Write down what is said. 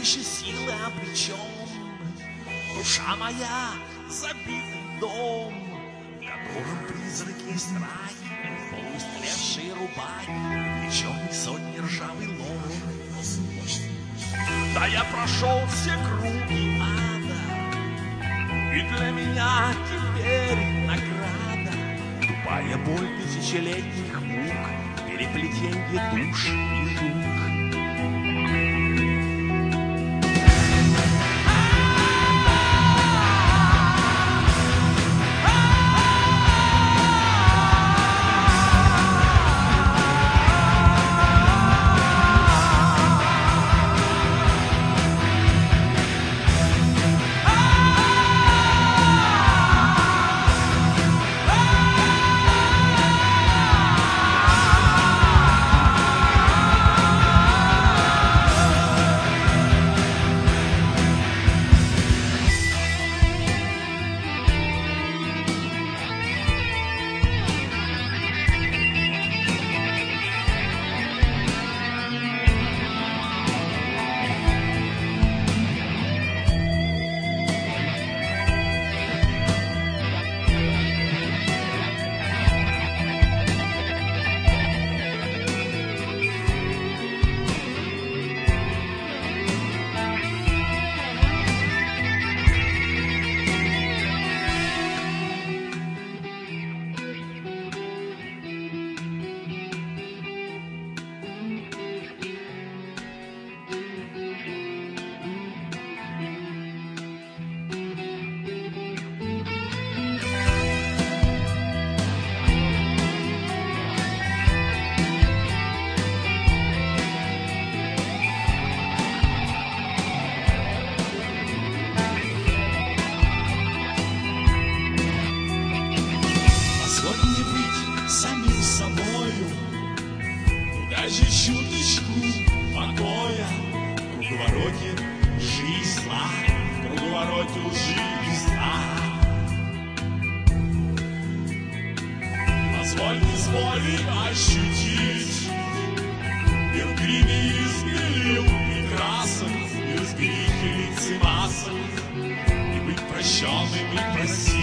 выше силы обречен. Душа моя — забитый дом, в котором призраки страхи, полуистлевшие рубахи, плечом сотни ржавый лом. Да я прошел все круги ада, и для меня теперь награда тупая боль тысячелетних мук, переплетенье душ и жук. Даже чуточку покоя в круговороте жизнь зла, в круговороте лжи и зла. Позвольте с волей ощутить мир в гриме измерил и красок, мир в грехе лиц и масок, и быть прощенным и просить.